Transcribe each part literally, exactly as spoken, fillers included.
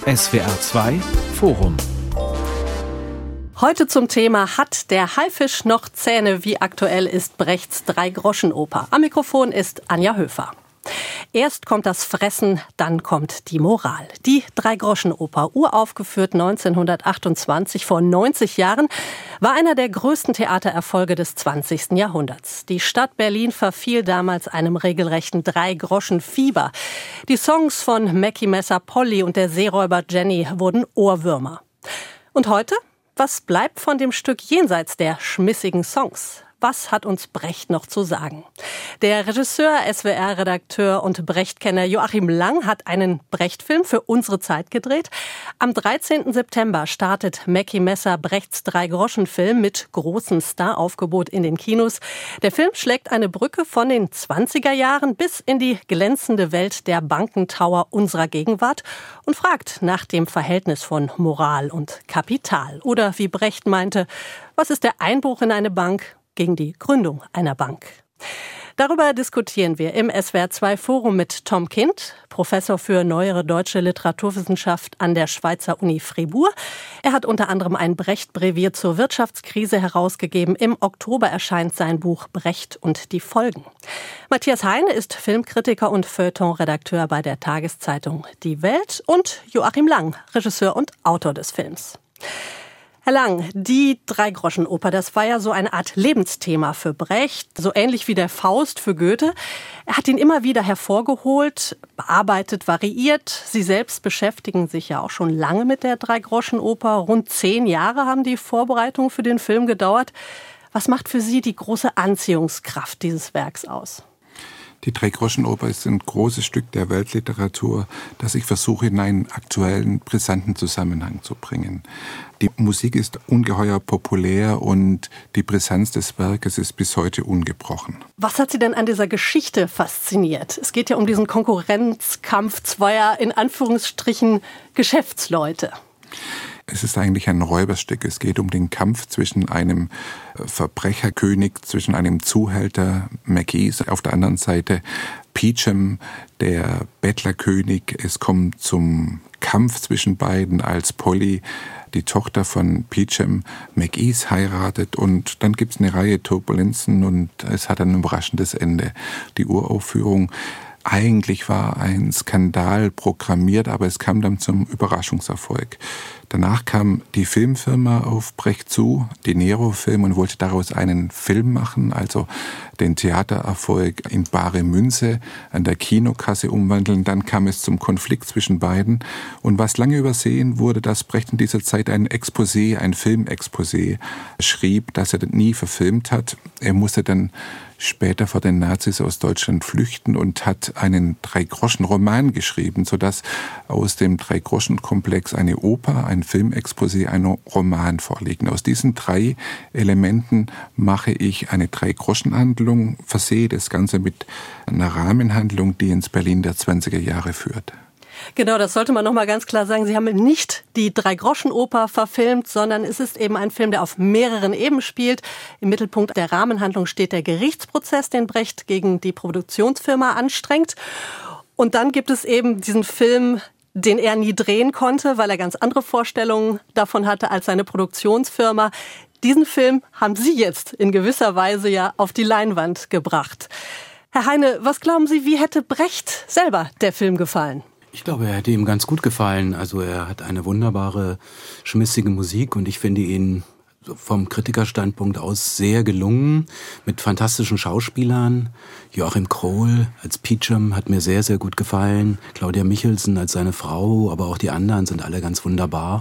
S W R zwei Forum. Heute zum Thema: Hat der Haifisch noch Zähne? Wie aktuell ist Brechts Drei-Groschen-Oper? Am Mikrofon ist Anja Höfer. Erst kommt das Fressen, dann kommt die Moral. Die Drei-Groschen-Oper, uraufgeführt neunzehnhundertachtundzwanzig, vor neunzig Jahren, war einer der größten Theatererfolge des zwanzigsten Jahrhunderts. Die Stadt Berlin verfiel damals einem regelrechten Drei-Groschen-Fieber. Die Songs von Mackie Messer Polly und der Seeräuber Jenny wurden Ohrwürmer. Und heute? Was bleibt von dem Stück jenseits der schmissigen Songs? Was hat uns Brecht noch zu sagen? Der Regisseur, S W R-Redakteur und Brecht-Kenner Joachim Lang hat einen Brecht-Film für unsere Zeit gedreht. Am dreizehnten September startet Mackie Messer Brechts Drei-Groschen-Film mit großem Staraufgebot in den Kinos. Der Film schlägt eine Brücke von den zwanziger Jahren bis in die glänzende Welt der Bankentower unserer Gegenwart und fragt nach dem Verhältnis von Moral und Kapital. Oder wie Brecht meinte, was ist der Einbruch in eine Bank gegen die Gründung einer Bank? Darüber diskutieren wir im S W R zwei Forum mit Tom Kind, Professor für neuere deutsche Literaturwissenschaft an der Schweizer Uni Fribourg. Er hat unter anderem ein Brecht-Brevier zur Wirtschaftskrise herausgegeben. Im Oktober erscheint sein Buch Brecht und die Folgen. Matthias Heine ist Filmkritiker und Feuilleton-Redakteur bei der Tageszeitung Die Welt. Und Joachim Lang, Regisseur und Autor des Films. Herr Lang, die Drei-Groschen-Oper, das war ja so eine Art Lebensthema für Brecht, so ähnlich wie der Faust für Goethe. Er hat ihn immer wieder hervorgeholt, bearbeitet, variiert. Sie selbst beschäftigen sich ja auch schon lange mit der Drei-Groschen-Oper. Rund zehn Jahre haben die Vorbereitungen für den Film gedauert. Was macht für Sie die große Anziehungskraft dieses Werks aus? Die Drei-Groschen-Oper ist ein großes Stück der Weltliteratur, das ich versuche, in einen aktuellen, brisanten Zusammenhang zu bringen. Die Musik ist ungeheuer populär und die Brisanz des Werkes ist bis heute ungebrochen. Was hat Sie denn an dieser Geschichte fasziniert? Es geht ja um diesen Konkurrenzkampf zweier, in Anführungsstrichen, Geschäftsleute. Es ist eigentlich ein Räuberstück. Es geht um den Kampf zwischen einem Verbrecherkönig, zwischen einem Zuhälter, Mackie, auf der anderen Seite Peachum, der Bettlerkönig. Es kommt zum Kampf zwischen beiden, als Polly, die Tochter von Peachum, Mackies heiratet, und dann gibt es eine Reihe Turbulenzen und es hat ein überraschendes Ende. Die Uraufführung eigentlich war ein Skandal programmiert, aber es kam dann zum Überraschungserfolg. Danach kam die Filmfirma auf Brecht zu, die Nero Film, und wollte daraus einen Film machen, also den Theatererfolg in bare Münze an der Kinokasse umwandeln. Dann kam es zum Konflikt zwischen beiden. Und was lange übersehen wurde, dass Brecht in dieser Zeit ein Exposé, ein Filmexposé schrieb, das er nie verfilmt hat. Er musste dann später vor den Nazis aus Deutschland flüchten und hat einen Drei-Groschen-Roman geschrieben, sodass aus dem Drei-Groschen-Komplex eine Oper, ein Filmexposé, ein Roman vorliegen. Aus diesen drei Elementen mache ich eine Drei-Groschen-Handlung, versehe das Ganze mit einer Rahmenhandlung, die ins Berlin der zwanziger Jahre führt. Genau, das sollte man noch mal ganz klar sagen. Sie haben nicht die Drei-Groschen-Oper verfilmt, sondern es ist eben ein Film, der auf mehreren Ebenen spielt. Im Mittelpunkt der Rahmenhandlung steht der Gerichtsprozess, den Brecht gegen die Produktionsfirma anstrengt. Und dann gibt es eben diesen Film, den er nie drehen konnte, weil er ganz andere Vorstellungen davon hatte als seine Produktionsfirma. Diesen Film haben Sie jetzt in gewisser Weise ja auf die Leinwand gebracht. Herr Heine, was glauben Sie, wie hätte Brecht selber der Film gefallen? Ich glaube, er hätte ihm ganz gut gefallen. Also er hat eine wunderbare, schmissige Musik und ich finde ihn vom Kritikerstandpunkt aus sehr gelungen, mit fantastischen Schauspielern. Joachim Krohl als Peachum hat mir sehr, sehr gut gefallen. Claudia Michelsen als seine Frau, aber auch die anderen sind alle ganz wunderbar.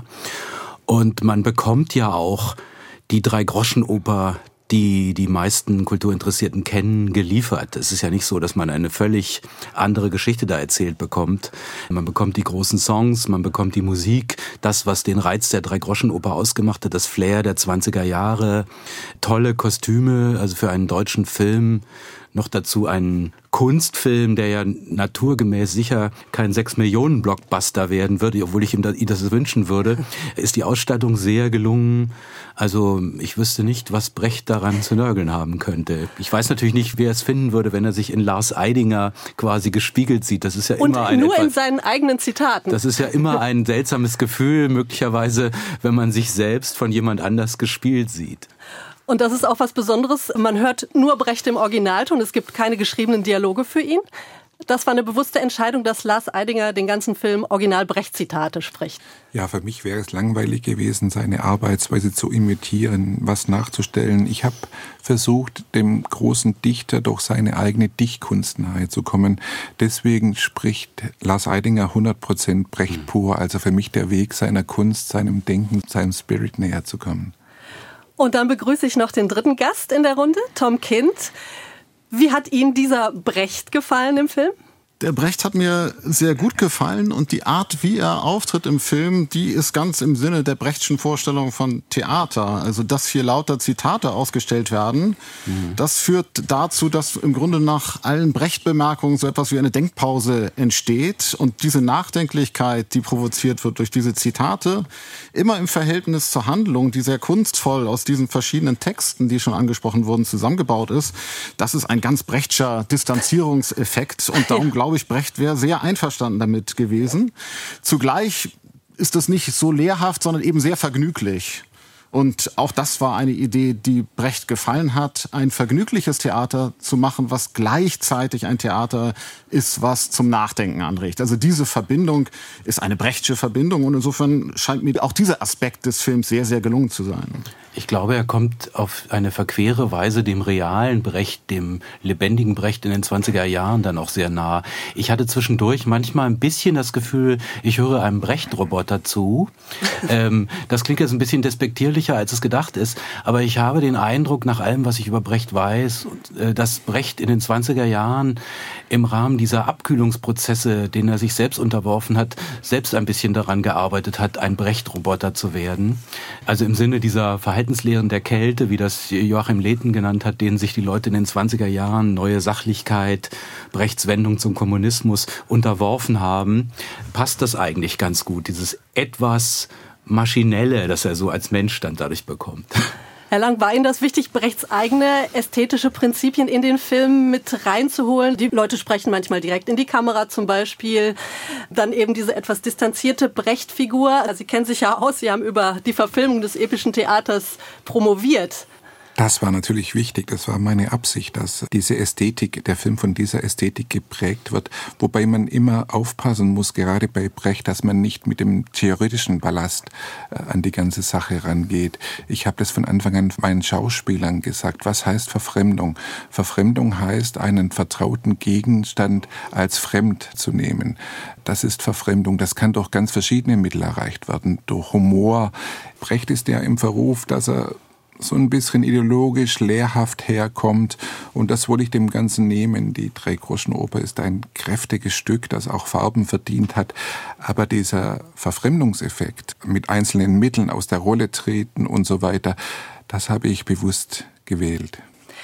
Und man bekommt ja auch die Drei-Groschen-Oper, die die meisten Kulturinteressierten kennen, geliefert. Es ist ja nicht so, dass man eine völlig andere Geschichte da erzählt bekommt. Man bekommt die großen Songs, man bekommt die Musik, das, was den Reiz der Drei-Groschen-Oper ausgemacht hat, das Flair der zwanziger Jahre, tolle Kostüme, also für einen deutschen Film Noch dazu ein Kunstfilm, der ja naturgemäß sicher kein sechs-Millionen-Blockbuster werden würde, obwohl ich ihm das wünschen würde, ist die Ausstattung sehr gelungen. Also ich wüsste nicht, was Brecht daran zu nörgeln haben könnte. Ich weiß natürlich nicht, wer es finden würde, wenn er sich in Lars Eidinger quasi gespiegelt sieht. Das ist ja Und immer ein nur etwas, in seinen eigenen Zitaten. Das ist ja immer ein seltsames Gefühl, möglicherweise, wenn man sich selbst von jemand anders gespielt sieht. Und das ist auch was Besonderes. Man hört nur Brecht im Originalton. Es gibt keine geschriebenen Dialoge für ihn. Das war eine bewusste Entscheidung, dass Lars Eidinger den ganzen Film Original-Brecht-Zitate spricht. Ja, für mich wäre es langweilig gewesen, seine Arbeitsweise zu imitieren, was nachzustellen. Ich habe versucht, dem großen Dichter durch seine eigene Dichtkunst nahe zu kommen. Deswegen spricht Lars Eidinger hundert Prozent Brecht pur. Also für mich der Weg seiner Kunst, seinem Denken, seinem Spirit näher zu kommen. Und dann begrüße ich noch den dritten Gast in der Runde, Tom Kind. Wie hat Ihnen dieser Brecht gefallen im Film? Der Brecht hat mir sehr gut gefallen und die Art, wie er auftritt im Film, die ist ganz im Sinne der Brechtschen Vorstellung von Theater. Also, dass hier lauter Zitate ausgestellt werden, mhm. das führt dazu, dass im Grunde nach allen Brecht-Bemerkungen so etwas wie eine Denkpause entsteht und diese Nachdenklichkeit, die provoziert wird durch diese Zitate, immer im Verhältnis zur Handlung, die sehr kunstvoll aus diesen verschiedenen Texten, die schon angesprochen wurden, zusammengebaut ist. Das ist ein ganz Brechtscher Distanzierungseffekt und darum glaube glaube ich, Brecht wäre sehr einverstanden damit gewesen. Zugleich ist es nicht so lehrhaft, sondern eben sehr vergnüglich. Und auch das war eine Idee, die Brecht gefallen hat, ein vergnügliches Theater zu machen, was gleichzeitig ein Theater ist, was zum Nachdenken anregt. Also diese Verbindung ist eine Brechtsche Verbindung und insofern scheint mir auch dieser Aspekt des Films sehr, sehr gelungen zu sein. Ich glaube, er kommt auf eine verquere Weise dem realen Brecht, dem lebendigen Brecht in den zwanziger Jahren dann auch sehr nah. Ich hatte zwischendurch manchmal ein bisschen das Gefühl, ich höre einem Brecht-Roboter zu. ähm, das klingt jetzt ein bisschen despektierlicher, als es gedacht ist, aber ich habe den Eindruck, nach allem, was ich über Brecht weiß, äh, dass Brecht in den zwanziger Jahren im Rahmen dieser Abkühlungsprozesse, denen er sich selbst unterworfen hat, selbst ein bisschen daran gearbeitet hat, ein Brecht-Roboter zu werden. Also im Sinne dieser Verhaltenslehren der Kälte, wie das Joachim Lehten genannt hat, denen sich die Leute in den zwanziger Jahren neue Sachlichkeit, Brechts Wendung zum Kommunismus unterworfen haben, passt das eigentlich ganz gut, dieses etwas Maschinelle, das er so als Mensch dann dadurch bekommt. Herr Lang, war Ihnen das wichtig, Brechts eigene ästhetische Prinzipien in den Film mit reinzuholen? Die Leute sprechen manchmal direkt in die Kamera zum Beispiel. Dann eben diese etwas distanzierte Brecht-Figur. Also Sie kennen sich ja aus, Sie haben über die Verfilmung des epischen Theaters promoviert. Das war natürlich wichtig, das war meine Absicht, dass diese Ästhetik, der Film von dieser Ästhetik geprägt wird, wobei man immer aufpassen muss, gerade bei Brecht, dass man nicht mit dem theoretischen Ballast äh, an die ganze Sache rangeht. Ich habe das von Anfang an meinen Schauspielern gesagt. Was heißt Verfremdung? Verfremdung heißt, einen vertrauten Gegenstand als fremd zu nehmen. Das ist Verfremdung. Das kann durch ganz verschiedene Mittel erreicht werden, durch Humor. Brecht ist ja im Verruf, dass er so ein bisschen ideologisch lehrhaft herkommt und das wollte ich dem Ganzen nehmen. Die Dreigroschenoper ist ein kräftiges Stück, das auch Farben verdient hat, aber dieser Verfremdungseffekt mit einzelnen Mitteln aus der Rolle treten und so weiter, das habe ich bewusst gewählt.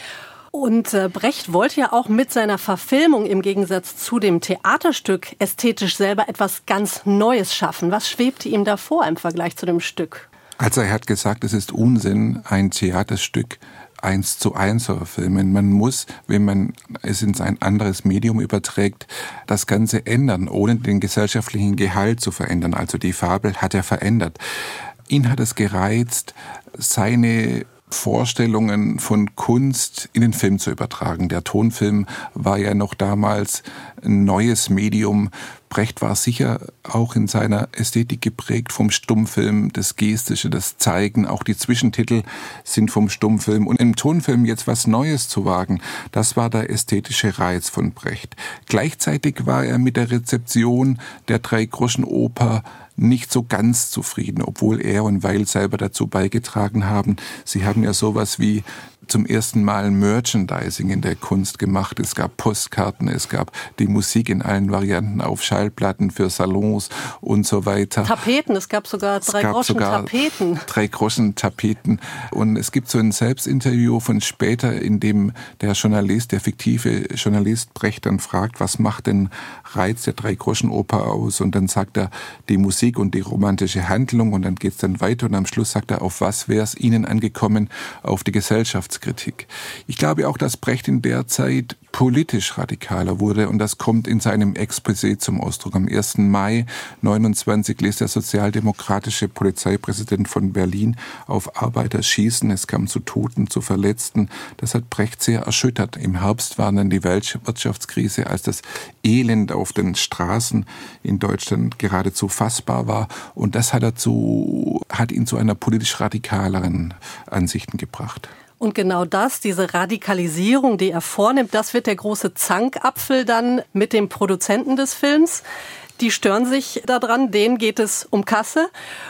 Und äh, Brecht wollte ja auch mit seiner Verfilmung im Gegensatz zu dem Theaterstück ästhetisch selber etwas ganz Neues schaffen. Was schwebte ihm da vor im Vergleich zu dem Stück? Also er hat gesagt, es ist Unsinn, ein Theaterstück eins zu eins zu verfilmen. Man muss, wenn man es in ein anderes Medium überträgt, das Ganze ändern, ohne den gesellschaftlichen Gehalt zu verändern. Also die Fabel hat er verändert. Ihn hat es gereizt, seine Vorstellungen von Kunst in den Film zu übertragen. Der Tonfilm war ja noch damals ein neues Medium. Brecht war sicher auch in seiner Ästhetik geprägt vom Stummfilm, das Gestische, das Zeigen. Auch die Zwischentitel sind vom Stummfilm. Und im Tonfilm jetzt was Neues zu wagen, das war der ästhetische Reiz von Brecht. Gleichzeitig war er mit der Rezeption der Dreigroschenoper nicht so ganz zufrieden, obwohl er und Weil selber dazu beigetragen haben. Sie haben ja sowas wie zum ersten Mal Merchandising in der Kunst gemacht. Es gab Postkarten, es gab die Musik in allen Varianten auf Schallplatten für Salons und so weiter. Tapeten, es gab sogar drei Groschen Tapeten. Drei Groschen Tapeten. Und es gibt so ein Selbstinterview von später, in dem der Journalist, der fiktive Journalist Brecht dann fragt, was macht den Reiz der Drei-Groschen-Oper aus? Und dann sagt er, die Musik und die romantische Handlung. Und dann geht's dann weiter und am Schluss sagt er, auf was wäre es Ihnen angekommen? Auf die Gesellschaftskritik. Ich glaube auch, dass Brecht in der Zeit politisch radikaler wurde und das kommt in seinem Exposé zum Ausdruck. Am ersten Mai neunundzwanzig ließ der sozialdemokratische Polizeipräsident von Berlin auf Arbeiter schießen. Es kam zu Toten, zu Verletzten. Das hat Brecht sehr erschüttert. Im Herbst war dann die Wirtschaftskrise, als das Elend auf den Straßen in Deutschland geradezu fassbar war. Und das hat, er zu, hat ihn zu einer politisch radikaleren Ansichten gebracht. Und genau das, diese Radikalisierung, die er vornimmt, das wird der große Zankapfel dann mit dem Produzenten des Films. Die stören sich daran, denen geht es um Kasse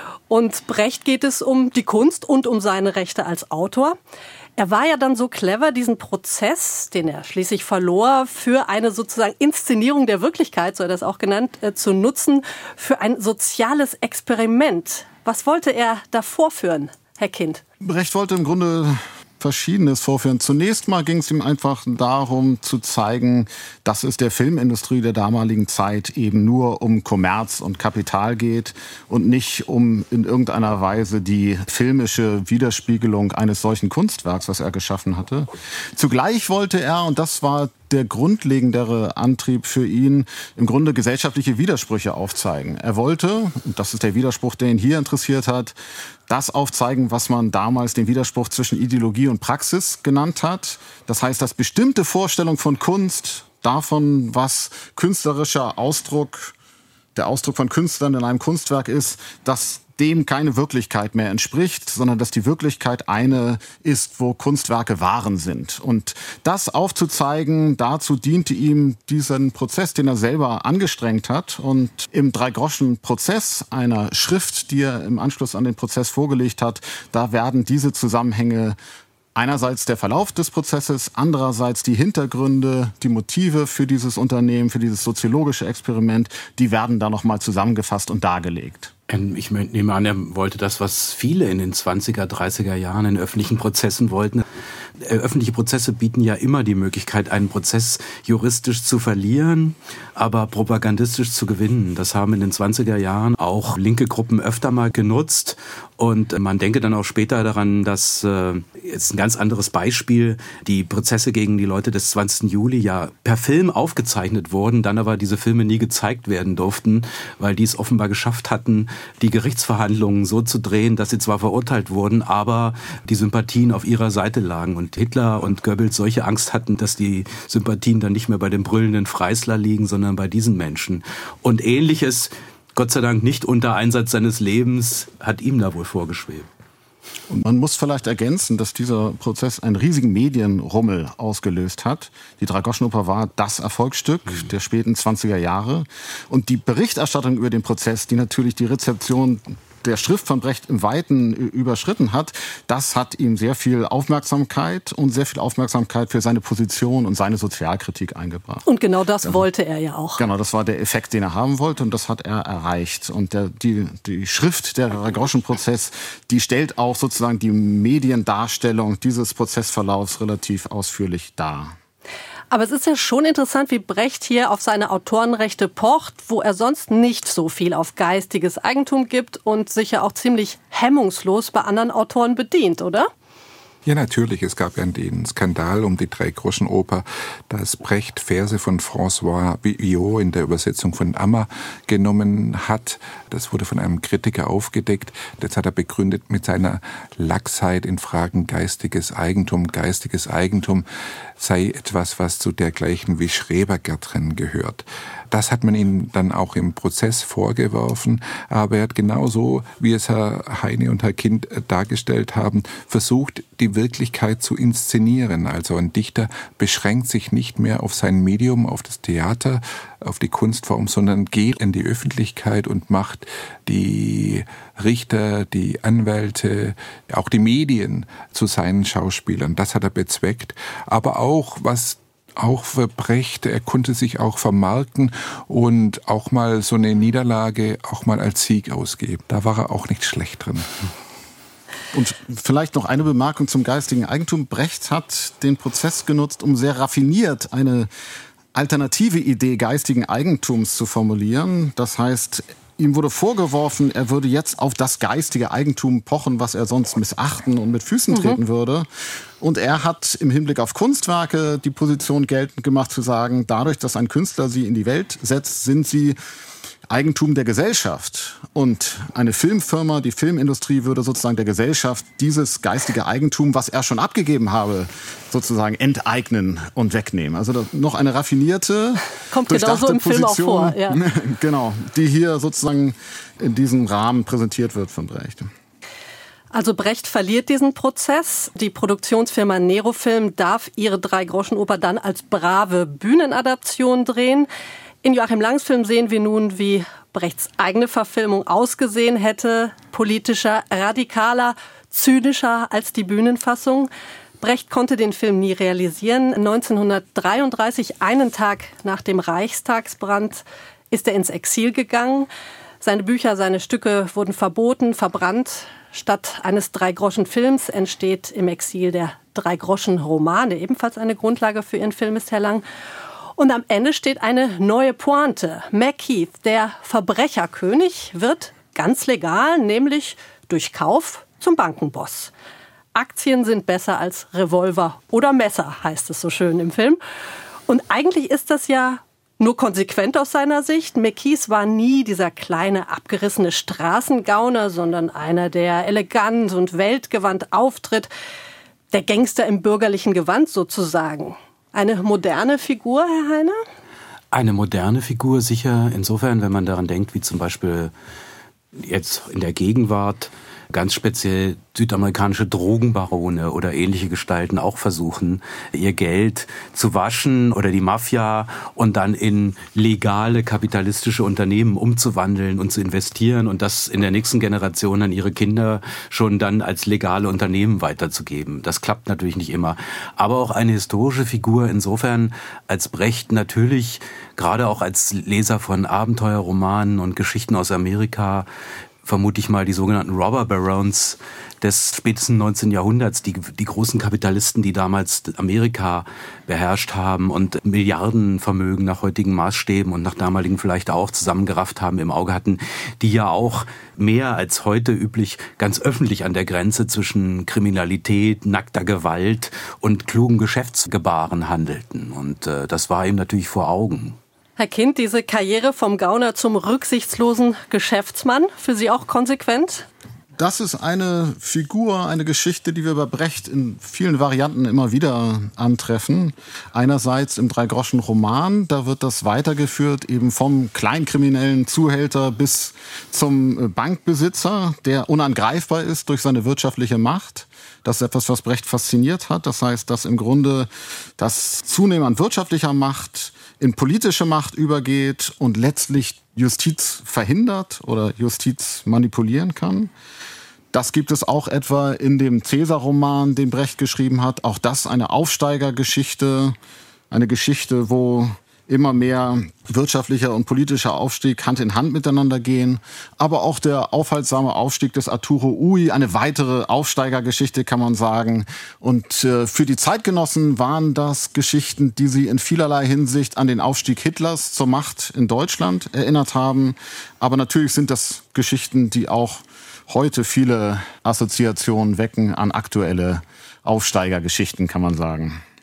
und Brecht geht es um die Kunst und um seine Rechte als Autor. Er war ja dann so clever, diesen Prozess, den er schließlich verlor, für eine sozusagen Inszenierung der Wirklichkeit, so hat er das auch genannt, äh, zu nutzen, für ein soziales Experiment. Was wollte er da vorführen, Herr Kind? Brecht wollte im Grunde Verschiedenes vorführen. Zunächst mal ging es ihm einfach darum zu zeigen, dass es der Filmindustrie der damaligen Zeit eben nur um Kommerz und Kapital geht und nicht um in irgendeiner Weise die filmische Widerspiegelung eines solchen Kunstwerks, was er geschaffen hatte. Zugleich wollte er, und das war der grundlegendere Antrieb für ihn, im Grunde gesellschaftliche Widersprüche aufzeigen. Er wollte, und das ist der Widerspruch, der ihn hier interessiert hat, das aufzeigen, was man damals den Widerspruch zwischen Ideologie und Praxis genannt hat. Das heißt, dass bestimmte Vorstellungen von Kunst, davon, was künstlerischer Ausdruck, der Ausdruck von Künstlern in einem Kunstwerk ist, dass dem keine Wirklichkeit mehr entspricht, sondern dass die Wirklichkeit eine ist, wo Kunstwerke Waren sind. Und das aufzuzeigen, dazu diente ihm diesen Prozess, den er selber angestrengt hat. Und im Drei-Groschen-Prozess, einer Schrift, die er im Anschluss an den Prozess vorgelegt hat, da werden diese Zusammenhänge, einerseits der Verlauf des Prozesses, andererseits die Hintergründe, die Motive für dieses Unternehmen, für dieses soziologische Experiment, die werden da nochmal zusammengefasst und dargelegt. Ich nehme an, er wollte das, was viele in den zwanziger, dreißiger Jahren in öffentlichen Prozessen wollten. Öffentliche Prozesse bieten ja immer die Möglichkeit, einen Prozess juristisch zu verlieren, aber propagandistisch zu gewinnen. Das haben in den zwanziger Jahren auch linke Gruppen öfter mal genutzt. Und man denke dann auch später daran, dass, äh, jetzt ein ganz anderes Beispiel, die Prozesse gegen die Leute des zwanzigsten Juli ja per Film aufgezeichnet wurden, dann aber diese Filme nie gezeigt werden durften, weil die es offenbar geschafft hatten, die Gerichtsverhandlungen so zu drehen, dass sie zwar verurteilt wurden, aber die Sympathien auf ihrer Seite lagen. Und Hitler und Goebbels solche Angst hatten, dass die Sympathien dann nicht mehr bei dem brüllenden Freisler liegen, sondern bei diesen Menschen. Und Ähnliches, Gott sei Dank nicht unter Einsatz seines Lebens, hat ihm da wohl vorgeschwebt. Und man muss vielleicht ergänzen, dass dieser Prozess einen riesigen Medienrummel ausgelöst hat. Die Drei-Groschen-Oper war das Erfolgsstück mhm. der späten zwanziger Jahre. Und die Berichterstattung über den Prozess, die natürlich die Rezeption der Schrift von Brecht im Weiten überschritten hat, das hat ihm sehr viel Aufmerksamkeit und sehr viel Aufmerksamkeit für seine Position und seine Sozialkritik eingebracht. Und genau das also, wollte er ja auch. Genau, das war der Effekt, den er haben wollte und das hat er erreicht. Und der, die, die Schrift der Drei-Groschen-Prozess, die stellt auch sozusagen die Mediendarstellung dieses Prozessverlaufs relativ ausführlich dar. Aber es ist ja schon interessant, wie Brecht hier auf seine Autorenrechte pocht, wo er sonst nicht so viel auf geistiges Eigentum gibt und sich ja auch ziemlich hemmungslos bei anderen Autoren bedient, oder? Ja, natürlich. Es gab ja den Skandal um die Drei-Groschen-Oper, dass Brecht Verse von François Villot in der Übersetzung von Ammer genommen hat. Das wurde von einem Kritiker aufgedeckt. Das hat er begründet mit seiner Laxheit in Fragen geistiges Eigentum. Geistiges Eigentum sei etwas, was zu dergleichen wie Schrebergärtnern gehört. Das hat man ihm dann auch im Prozess vorgeworfen. Aber er hat genauso, wie es Herr Heine und Herr Kind dargestellt haben, versucht, die Wirklichkeit zu inszenieren. Also ein Dichter beschränkt sich nicht mehr auf sein Medium, auf das Theater, auf die Kunstform, sondern geht in die Öffentlichkeit und macht die Richter, die Anwälte, auch die Medien zu seinen Schauspielern. Das hat er bezweckt. Aber auch, was auch für Brecht, er konnte sich auch vermarkten und auch mal so eine Niederlage auch mal als Sieg ausgeben. Da war er auch nicht schlecht drin. Und vielleicht noch eine Bemerkung zum geistigen Eigentum. Brecht hat den Prozess genutzt, um sehr raffiniert eine alternative Idee geistigen Eigentums zu formulieren. Das heißt, ihm wurde vorgeworfen, er würde jetzt auf das geistige Eigentum pochen, was er sonst missachten und mit Füßen treten mhm. würde. Und er hat im Hinblick auf Kunstwerke die Position geltend gemacht, zu sagen, dadurch, dass ein Künstler sie in die Welt setzt, sind sie Eigentum der Gesellschaft. Und eine Filmfirma, die Filmindustrie, würde sozusagen der Gesellschaft dieses geistige Eigentum, was er schon abgegeben habe, sozusagen enteignen und wegnehmen. Also noch eine raffinierte, kommt genauso im Film auch vor. Ja. Genau, die hier sozusagen in diesem Rahmen präsentiert wird von Brecht. Also Brecht verliert diesen Prozess. Die Produktionsfirma Nerofilm darf ihre Drei-Groschen-Oper dann als brave Bühnenadaption drehen. In Joachim Langs Film sehen wir nun, wie Brechts eigene Verfilmung ausgesehen hätte. Politischer, radikaler, zynischer als die Bühnenfassung. Brecht konnte den Film nie realisieren. neunzehnhundertdreiunddreißig, einen Tag nach dem Reichstagsbrand, ist er ins Exil gegangen. Seine Bücher, seine Stücke wurden verboten, verbrannt. Statt eines Drei-Groschen-Films entsteht im Exil der Drei-Groschen-Roman, der ebenfalls eine Grundlage für ihren Film ist, Herr Lang. Und am Ende steht eine neue Pointe. Macheath, der Verbrecherkönig, wird ganz legal, nämlich durch Kauf zum Bankenboss. Aktien sind besser als Revolver oder Messer, heißt es so schön im Film. Und eigentlich ist das ja nur konsequent aus seiner Sicht. Macheath war nie dieser kleine, abgerissene Straßengauner, sondern einer, der elegant und weltgewandt auftritt. Der Gangster im bürgerlichen Gewand sozusagen. Eine moderne Figur, Herr Heine? Eine moderne Figur sicher insofern, wenn man daran denkt, wie zum Beispiel jetzt in der Gegenwart ganz speziell südamerikanische Drogenbarone oder ähnliche Gestalten auch versuchen, ihr Geld zu waschen oder die Mafia und dann in legale kapitalistische Unternehmen umzuwandeln und zu investieren und das in der nächsten Generation an ihre Kinder schon dann als legale Unternehmen weiterzugeben. Das klappt natürlich nicht immer. Aber auch eine historische Figur insofern, als Brecht natürlich, gerade auch als Leser von Abenteuerromanen und Geschichten aus Amerika, vermute ich mal die sogenannten Robber Barons des spätesten neunzehnten Jahrhunderts, die, die großen Kapitalisten, die damals Amerika beherrscht haben und Milliardenvermögen nach heutigen Maßstäben und nach damaligen vielleicht auch zusammengerafft haben, im Auge hatten, die ja auch mehr als heute üblich ganz öffentlich an der Grenze zwischen Kriminalität, nackter Gewalt und klugen Geschäftsgebaren handelten. Und äh, das war ihm natürlich vor Augen. Herr Kind, diese Karriere vom Gauner zum rücksichtslosen Geschäftsmann, für Sie auch konsequent? Das ist eine Figur, eine Geschichte, die wir bei Brecht in vielen Varianten immer wieder antreffen. Einerseits im Drei-Groschen-Roman, da wird das weitergeführt, eben vom kleinkriminellen Zuhälter bis zum Bankbesitzer, der unangreifbar ist durch seine wirtschaftliche Macht. Das ist etwas, was Brecht fasziniert hat. Das heißt, dass im Grunde das Zunehmen an wirtschaftlicher Macht in politische Macht übergeht und letztlich Justiz verhindert oder Justiz manipulieren kann. Das gibt es auch etwa in dem Cäsar-Roman, den Brecht geschrieben hat. Auch das eine Aufsteigergeschichte, eine Geschichte, wo immer mehr wirtschaftlicher und politischer Aufstieg Hand in Hand miteinander gehen. Aber auch der aufhaltsame Aufstieg des Arturo Ui, eine weitere Aufsteigergeschichte, kann man sagen. Und äh, für die Zeitgenossen waren das Geschichten, die sie in vielerlei Hinsicht an den Aufstieg Hitlers zur Macht in Deutschland erinnert haben. Aber natürlich sind das Geschichten, die auch heute viele Assoziationen wecken an aktuelle Aufsteigergeschichten, kann man sagen.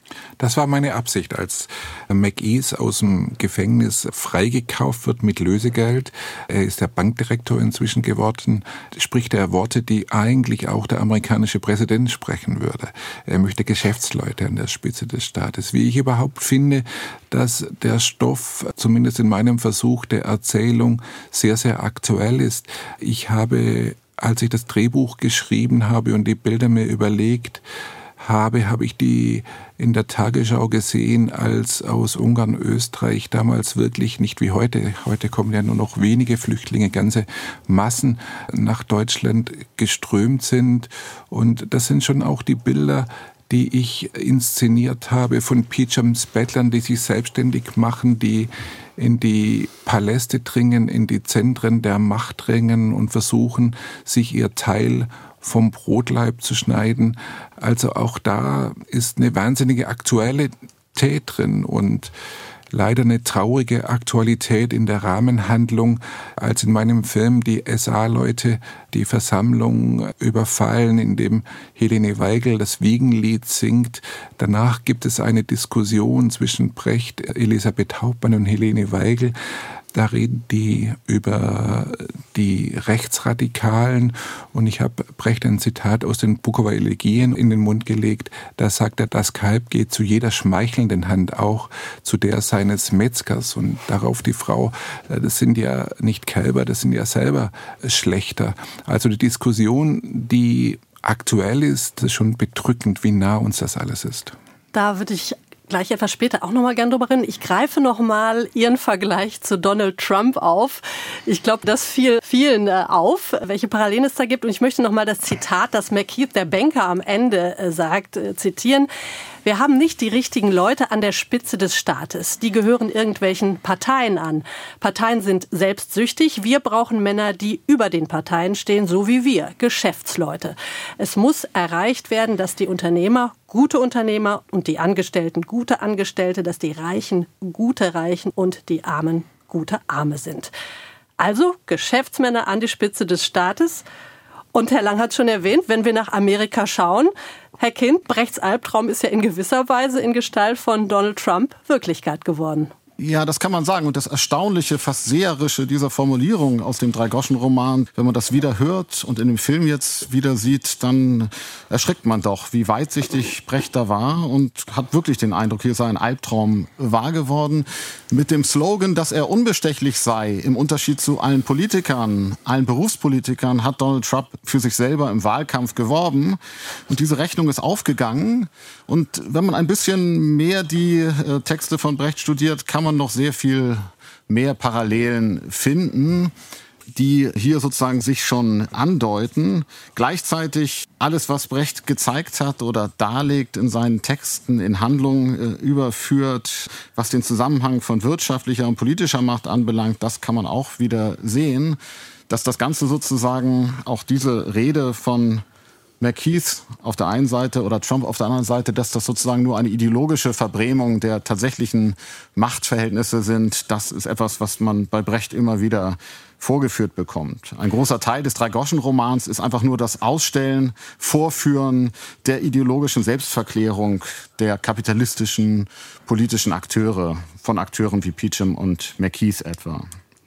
Das war meine Absicht, als McEase aus dem Gefängnis freigekauft wird mit Lösegeld. Er ist der Bankdirektor inzwischen geworden. Spricht er Worte, die eigentlich auch der amerikanische Präsident sprechen würde. Er möchte Geschäftsleute an der Spitze des Staates. Wie ich überhaupt finde, dass der Stoff, zumindest in meinem Versuch der Erzählung, sehr, sehr aktuell ist. Ich habe, als ich das Drehbuch geschrieben habe und die Bilder mir überlegt habe, habe ich die in der Tagesschau gesehen, als aus Ungarn, Österreich damals wirklich nicht wie heute. Heute kommen ja nur noch wenige Flüchtlinge, ganze Massen nach Deutschland geströmt sind. Und das sind schon auch die Bilder, die ich inszeniert habe von Peachums Bettlern, die sich selbstständig machen, die in die Paläste dringen, in die Zentren der Macht drängen und versuchen, sich ihr Teil vom Brotleib zu schneiden. Also auch da ist eine wahnsinnige Aktualität drin und leider eine traurige Aktualität in der Rahmenhandlung, als in meinem Film die S A-Leute die Versammlung überfallen, in dem Helene Weigel das Wiegenlied singt. Danach gibt es eine Diskussion zwischen Brecht, Elisabeth Hauptmann und Helene Weigel. Da reden die über die Rechtsradikalen und ich habe Brecht ein Zitat aus den Bukower Elegien in den Mund gelegt. Da sagt er, das Kalb geht zu jeder schmeichelnden Hand, auch zu der seines Metzgers. Und darauf die Frau, das sind ja nicht Kälber, das sind ja selber Schlächter. Also die Diskussion, die aktuell ist, ist schon bedrückend, wie nah uns das alles ist. Da würde ich gleich etwas später auch noch mal gern drüber reden. Ich greife noch mal Ihren Vergleich zu Donald Trump auf. Ich glaube, das fiel vielen auf, welche Parallelen es da gibt. Und ich möchte noch mal das Zitat, das McKeith, der Banker, am Ende sagt, zitieren. Wir haben nicht die richtigen Leute an der Spitze des Staates. Die gehören irgendwelchen Parteien an. Parteien sind selbstsüchtig. Wir brauchen Männer, die über den Parteien stehen, so wie wir, Geschäftsleute. Es muss erreicht werden, dass die Unternehmer gute Unternehmer und die Angestellten gute Angestellte, dass die Reichen gute Reichen und die Armen gute Arme sind. Also Geschäftsmänner an die Spitze des Staates. Und Herr Lang hat schon erwähnt, wenn wir nach Amerika schauen, Herr Kind, Brechts Albtraum ist ja in gewisser Weise in Gestalt von Donald Trump Wirklichkeit geworden. Ja, das kann man sagen. Und das Erstaunliche, fast Seherische dieser Formulierung aus dem Drei-Groschen-Roman, wenn man das wieder hört und in dem Film jetzt wieder sieht, dann erschrickt man doch, wie weitsichtig Brecht da war und hat wirklich den Eindruck, hier sei ein Albtraum wahr geworden. Mit dem Slogan, dass er unbestechlich sei, im Unterschied zu allen Politikern, allen Berufspolitikern, hat Donald Trump für sich selber im Wahlkampf geworben. Und diese Rechnung ist aufgegangen. Und wenn man ein bisschen mehr die äh, Texte von Brecht studiert, kann man noch sehr viel mehr Parallelen finden, die hier sozusagen sich schon andeuten. Gleichzeitig alles, was Brecht gezeigt hat oder darlegt in seinen Texten, in Handlungen äh, überführt, was den Zusammenhang von wirtschaftlicher und politischer Macht anbelangt, das kann man auch wieder sehen, dass das Ganze sozusagen auch diese Rede von McKeith auf der einen Seite oder Trump auf der anderen Seite, dass das sozusagen nur eine ideologische Verbrämung der tatsächlichen Machtverhältnisse sind. Das ist etwas, was man bei Brecht immer wieder vorgeführt bekommt. Ein großer Teil des Drei-Groschen-Romans ist einfach nur das Ausstellen, Vorführen der ideologischen Selbstverklärung der kapitalistischen politischen Akteure, von Akteuren wie Peachum und McKeith etwa.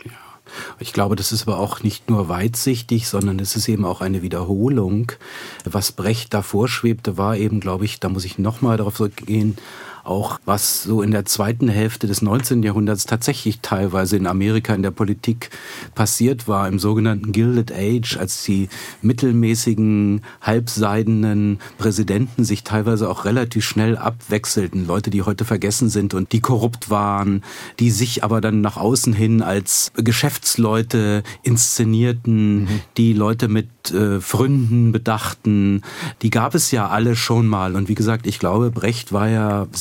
Ich glaube, das ist aber auch nicht nur weitsichtig, sondern es ist eben auch eine Wiederholung. Was Brecht da vorschwebte, war eben, glaube ich, da muss ich nochmal darauf zurückgehen, auch was so in der zweiten Hälfte des neunzehnten Jahrhunderts tatsächlich teilweise in Amerika in der Politik passiert war, im sogenannten Gilded Age, als die mittelmäßigen, halbseidenen Präsidenten sich teilweise auch relativ schnell abwechselten. Leute, die heute vergessen sind und die korrupt waren, die sich aber dann nach außen hin als Geschäftsleute inszenierten, mhm. die Leute mit äh, Pfründen bedachten, die gab es ja alle schon mal. Und wie gesagt, ich glaube, Brecht war ja sehr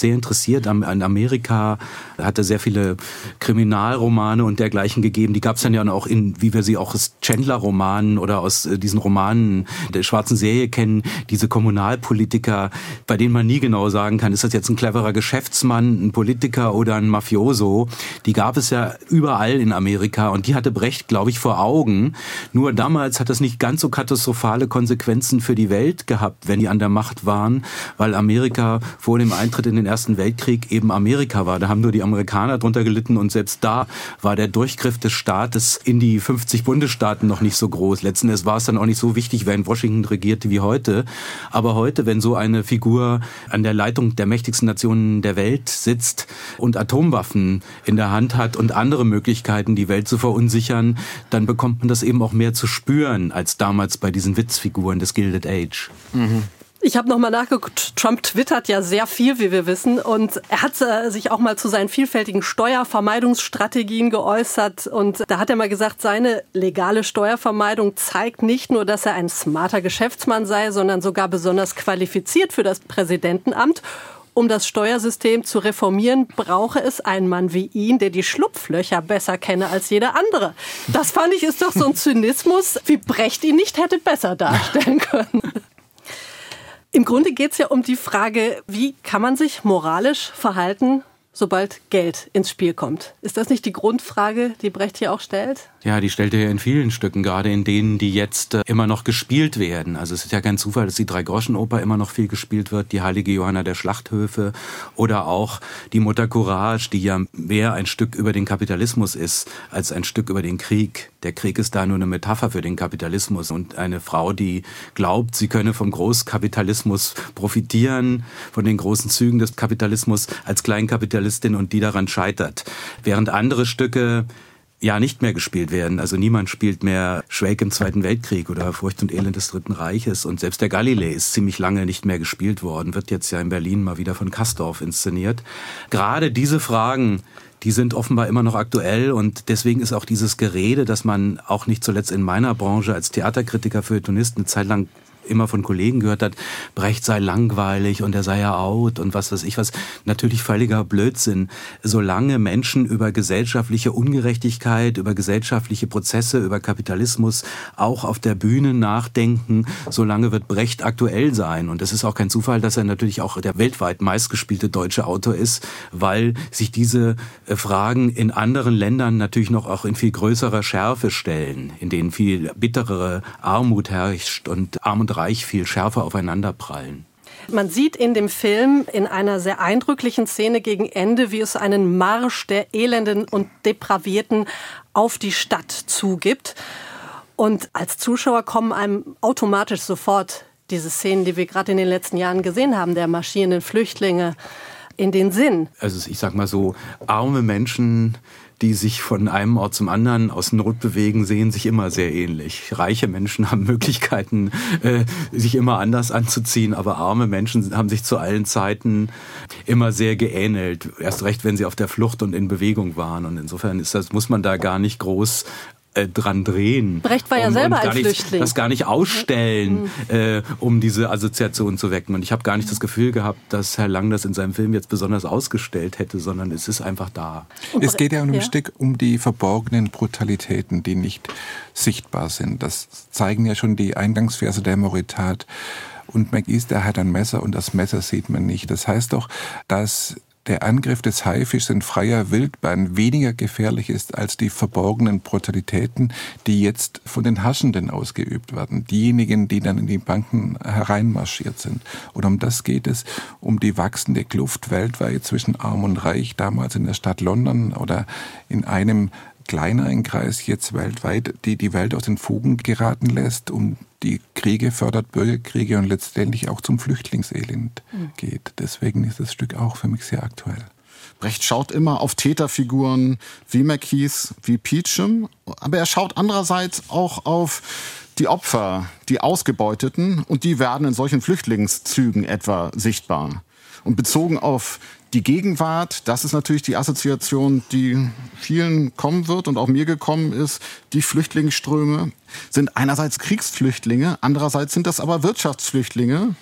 sehr interessiert an Amerika. Er hatte sehr viele Kriminalromane und dergleichen gegeben. Die gab es dann ja auch in, wie wir sie auch aus Chandler-Romanen oder aus diesen Romanen der schwarzen Serie kennen, diese Kommunalpolitiker, bei denen man nie genau sagen kann, ist das jetzt ein cleverer Geschäftsmann, ein Politiker oder ein Mafioso. Die gab es ja überall in Amerika und die hatte Brecht, glaube ich, vor Augen. Nur damals hat das nicht ganz so katastrophale Konsequenzen für die Welt gehabt, wenn die an der Macht waren, weil Amerika vor dem Eintritt in den Ersten Weltkrieg eben Amerika war. Da haben nur die Amerikaner drunter gelitten und selbst da war der Durchgriff des Staates in die fünfzig Bundesstaaten noch nicht so groß. Letzten Endes war es dann auch nicht so wichtig, wer in Washington regierte wie heute. Aber heute, wenn so eine Figur an der Leitung der mächtigsten Nationen der Welt sitzt und Atomwaffen in der Hand hat und andere Möglichkeiten, die Welt zu verunsichern, dann bekommt man das eben auch mehr zu spüren als damals bei diesen Witzfiguren des Gilded Age. Mhm. Ich habe nochmal nachgeguckt, Trump twittert ja sehr viel, wie wir wissen, und er hat äh, sich auch mal zu seinen vielfältigen Steuervermeidungsstrategien geäußert und da hat er mal gesagt, seine legale Steuervermeidung zeigt nicht nur, dass er ein smarter Geschäftsmann sei, sondern sogar besonders qualifiziert für das Präsidentenamt. Um das Steuersystem zu reformieren, brauche es einen Mann wie ihn, der die Schlupflöcher besser kenne als jeder andere. Das fand ich ist doch so ein Zynismus, wie Brecht ihn nicht hätte besser darstellen können. Im Grunde geht es ja um die Frage, wie kann man sich moralisch verhalten, sobald Geld ins Spiel kommt. Ist das nicht die Grundfrage, die Brecht hier auch stellt? Ja, die stellt er ja in vielen Stücken, gerade in denen, die jetzt äh, immer noch gespielt werden. Also es ist ja kein Zufall, dass die Drei-Groschen-Oper immer noch viel gespielt wird, die Heilige Johanna der Schlachthöfe oder auch die Mutter Courage, die ja mehr ein Stück über den Kapitalismus ist, als ein Stück über den Krieg. Der Krieg ist da nur eine Metapher für den Kapitalismus und eine Frau, die glaubt, sie könne vom Großkapitalismus profitieren, von den großen Zügen des Kapitalismus als Kleinkapitalistin und die daran scheitert. Während andere Stücke ja nicht mehr gespielt werden. Also niemand spielt mehr Schweig im Zweiten Weltkrieg oder Furcht und Elend des Dritten Reiches. Und selbst der Galilei ist ziemlich lange nicht mehr gespielt worden, wird jetzt ja in Berlin mal wieder von Kastorf inszeniert. Gerade diese Fragen, die sind offenbar immer noch aktuell und deswegen ist auch dieses Gerede, dass man auch nicht zuletzt in meiner Branche als Theaterkritiker, Feuilletonist eine Zeit lang immer von Kollegen gehört hat, Brecht sei langweilig und er sei ja out und was weiß ich was. Natürlich völliger Blödsinn. Solange Menschen über gesellschaftliche Ungerechtigkeit, über gesellschaftliche Prozesse, über Kapitalismus auch auf der Bühne nachdenken, solange wird Brecht aktuell sein. Und es ist auch kein Zufall, dass er natürlich auch der weltweit meistgespielte deutsche Autor ist, weil sich diese Fragen in anderen Ländern natürlich noch auch in viel größerer Schärfe stellen, in denen viel bitterere Armut herrscht und Arm und Reich viel schärfer aufeinander prallen. Man sieht in dem Film in einer sehr eindrücklichen Szene gegen Ende, wie es einen Marsch der Elenden und Depravierten auf die Stadt zugibt. Und als Zuschauer kommen einem automatisch sofort diese Szenen, die wir gerade in den letzten Jahren gesehen haben, der marschierenden Flüchtlinge, in den Sinn. Also ich sag mal so, arme Menschen, die sich von einem Ort zum anderen aus Not bewegen, sehen sich immer sehr ähnlich. Reiche Menschen haben Möglichkeiten, äh, sich immer anders anzuziehen, aber arme Menschen haben sich zu allen Zeiten immer sehr geähnelt. Erst recht, wenn sie auf der Flucht und in Bewegung waren. Und insofern ist das, muss man da gar nicht groß Äh, dran drehen. Brecht war ja um, selber ein nicht, Flüchtling. Das gar nicht ausstellen, mhm. äh, um diese Assoziation zu wecken. Und ich habe gar nicht das Gefühl gehabt, dass Herr Lang das in seinem Film jetzt besonders ausgestellt hätte, sondern es ist einfach da. Und es geht ja ein ja. Stück um die verborgenen Brutalitäten, die nicht sichtbar sind. Das zeigen ja schon die Eingangsverse der Moritat. Und McGees, der hat ein Messer und das Messer sieht man nicht. Das heißt doch, dass der Angriff des Haifischs in freier Wildbahn weniger gefährlich ist als die verborgenen Brutalitäten, die jetzt von den Haschenden ausgeübt werden. Diejenigen, die dann in die Banken hereinmarschiert sind. Und um das geht es, um die wachsende Kluft weltweit zwischen Arm und Reich, damals in der Stadt London oder in einem kleineren Kreis jetzt weltweit, die die Welt aus den Fugen geraten lässt, um die Kriege fördert, Bürgerkriege und letztendlich auch zum Flüchtlingselend mhm. geht. Deswegen ist das Stück auch für mich sehr aktuell. Brecht schaut immer auf Täterfiguren wie Mackies, wie Peachum, aber er schaut andererseits auch auf die Opfer, die Ausgebeuteten, und die werden in solchen Flüchtlingszügen etwa sichtbar. Und bezogen auf die Gegenwart, das ist natürlich die Assoziation, die vielen kommen wird und auch mir gekommen ist. Die Flüchtlingsströme sind einerseits Kriegsflüchtlinge, andererseits sind das aber Wirtschaftsflüchtlinge.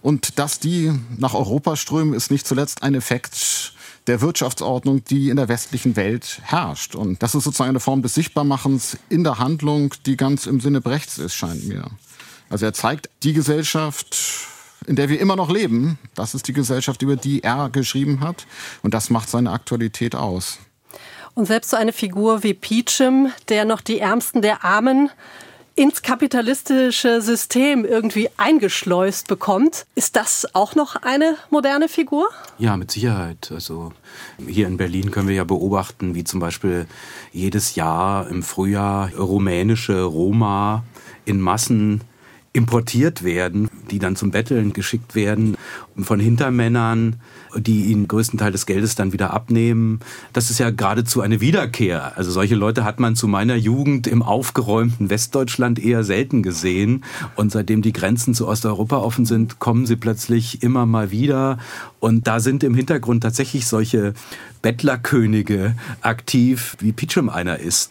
Und dass die nach Europa strömen, ist nicht zuletzt ein Effekt der Wirtschaftsordnung, die in der westlichen Welt herrscht. Und das ist sozusagen eine Form des Sichtbarmachens in der Handlung, die ganz im Sinne Brechts ist, scheint mir. Also er zeigt die Gesellschaft, in der wir immer noch leben. Das ist die Gesellschaft, über die er geschrieben hat. Und das macht seine Aktualität aus. Und selbst so eine Figur wie Peachum, der noch die Ärmsten der Armen ins kapitalistische System irgendwie eingeschleust bekommt. Ist das auch noch eine moderne Figur? Ja, mit Sicherheit. Also hier in Berlin können wir ja beobachten, wie zum Beispiel jedes Jahr im Frühjahr rumänische Roma in Massen importiert werden, die dann zum Betteln geschickt werden von Hintermännern, die ihnen größten Teil des Geldes dann wieder abnehmen. Das ist ja geradezu eine Wiederkehr. Also solche Leute hat man zu meiner Jugend im aufgeräumten Westdeutschland eher selten gesehen. Und seitdem die Grenzen zu Osteuropa offen sind, kommen sie plötzlich immer mal wieder. Und da sind im Hintergrund tatsächlich solche Bettlerkönige aktiv, wie Peachum einer ist.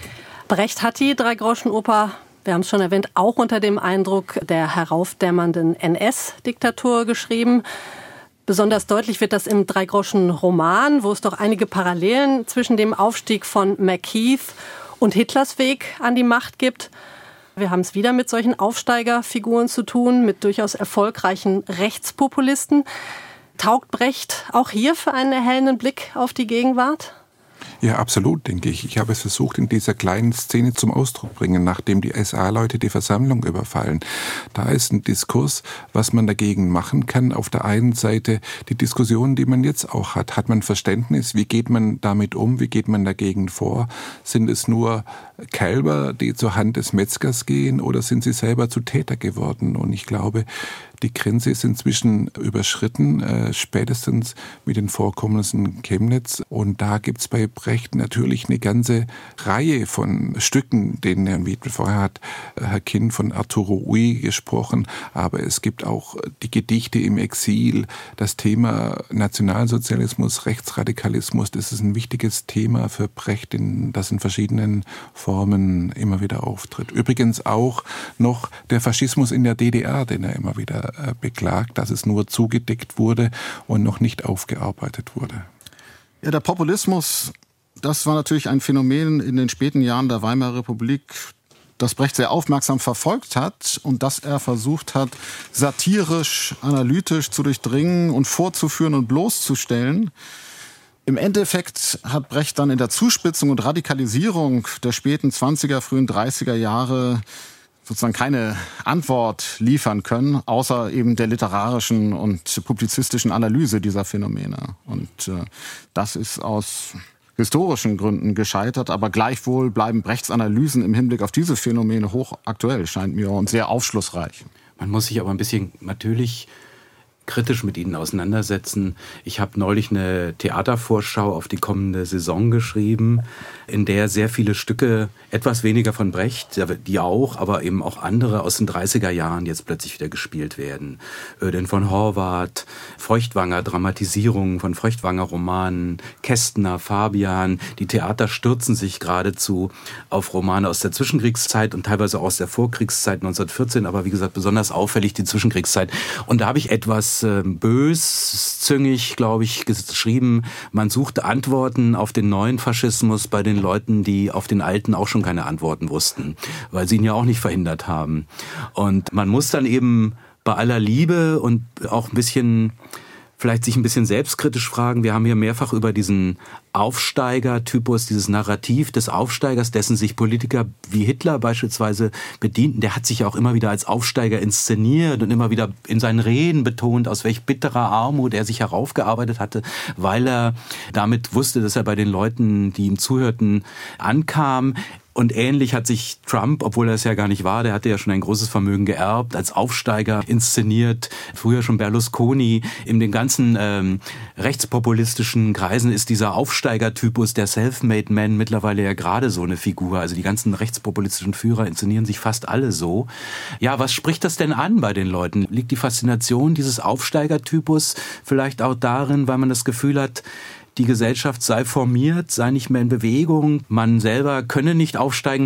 Brecht hat die Dreigroschenoper, wir haben es schon erwähnt, auch unter dem Eindruck der heraufdämmernden N S-Diktatur geschrieben. Besonders deutlich wird das im Dreigroschen-Roman, wo es doch einige Parallelen zwischen dem Aufstieg von Macheath und Hitlers Weg an die Macht gibt. Wir haben es wieder mit solchen Aufsteigerfiguren zu tun, mit durchaus erfolgreichen Rechtspopulisten. Taugt Brecht auch hier für einen erhellenden Blick auf die Gegenwart? Ja, absolut, denke ich. Ich habe es versucht, in dieser kleinen Szene zum Ausdruck bringen, nachdem die S A-Leute die Versammlung überfallen. Da ist ein Diskurs, was man dagegen machen kann. Auf der einen Seite die Diskussion, die man jetzt auch hat. Hat man Verständnis? Wie geht man damit um? Wie geht man dagegen vor? Sind es nur Kälber, die zur Hand des Metzgers gehen, oder sind sie selber zu Täter geworden? Und ich glaube, die Grenze ist inzwischen überschritten, äh, spätestens mit den Vorkommnissen in Chemnitz. Und da gibt's bei Brecht natürlich eine ganze Reihe von Stücken, denen er, wie vorher hat Herr Kind von Arturo Ui gesprochen, aber es gibt auch die Gedichte im Exil, das Thema Nationalsozialismus, Rechtsradikalismus, das ist ein wichtiges Thema für Brecht, das in verschiedenen Formen immer wieder auftritt. Übrigens auch noch der Faschismus in der D D R, den er immer wieder beklagt, dass es nur zugedeckt wurde und noch nicht aufgearbeitet wurde. Ja, der Populismus, das war natürlich ein Phänomen in den späten Jahren der Weimarer Republik, das Brecht sehr aufmerksam verfolgt hat und das er versucht hat, satirisch, analytisch zu durchdringen und vorzuführen und bloßzustellen. Im Endeffekt hat Brecht dann in der Zuspitzung und Radikalisierung der späten zwanziger, frühen dreißiger Jahre sozusagen keine Antwort liefern können, außer eben der literarischen und publizistischen Analyse dieser Phänomene. Und äh, das ist aus historischen Gründen gescheitert, aber gleichwohl bleiben Brechts Analysen im Hinblick auf diese Phänomene hochaktuell, scheint mir, und sehr aufschlussreich. Man muss sich aber ein bisschen natürlich kritisch mit ihnen auseinandersetzen. Ich habe neulich eine Theatervorschau auf die kommende Saison geschrieben, in der sehr viele Stücke, etwas weniger von Brecht, die auch, aber eben auch andere aus den dreißiger Jahren jetzt plötzlich wieder gespielt werden. Ödin von Horvath, Feuchtwanger, Dramatisierungen von Feuchtwanger-Romanen, Kästner, Fabian. Die Theater stürzen sich geradezu auf Romane aus der Zwischenkriegszeit und teilweise aus der Vorkriegszeit neunzehnhundertvierzehn, aber wie gesagt, besonders auffällig die Zwischenkriegszeit. Und da habe ich etwas äh, böszüngig, glaube ich, geschrieben. Man suchte Antworten auf den neuen Faschismus bei den Leuten, die auf den alten auch schon keine Antworten wussten, weil sie ihn ja auch nicht verhindert haben. Und man muss dann eben bei aller Liebe und auch ein bisschen, vielleicht sich ein bisschen selbstkritisch fragen, wir haben hier mehrfach über diesen Aufsteiger-Typus, dieses Narrativ des Aufsteigers, dessen sich Politiker wie Hitler beispielsweise bedienten, der hat sich ja auch immer wieder als Aufsteiger inszeniert und immer wieder in seinen Reden betont, aus welch bitterer Armut er sich heraufgearbeitet hatte, weil er damit wusste, dass er bei den Leuten, die ihm zuhörten, ankam. Und ähnlich hat sich Trump, obwohl er es ja gar nicht war, der hatte ja schon ein großes Vermögen geerbt, als Aufsteiger inszeniert. Früher schon Berlusconi. In den ganzen ähm, rechtspopulistischen Kreisen ist dieser Aufsteigertypus, der Self-Made Man, mittlerweile ja gerade so eine Figur. Also die ganzen rechtspopulistischen Führer inszenieren sich fast alle so. Ja, was spricht das denn an bei den Leuten? Liegt die Faszination dieses Aufsteigertypus vielleicht auch darin, weil man das Gefühl hat, die Gesellschaft sei formiert, sei nicht mehr in Bewegung, man selber könne nicht aufsteigen?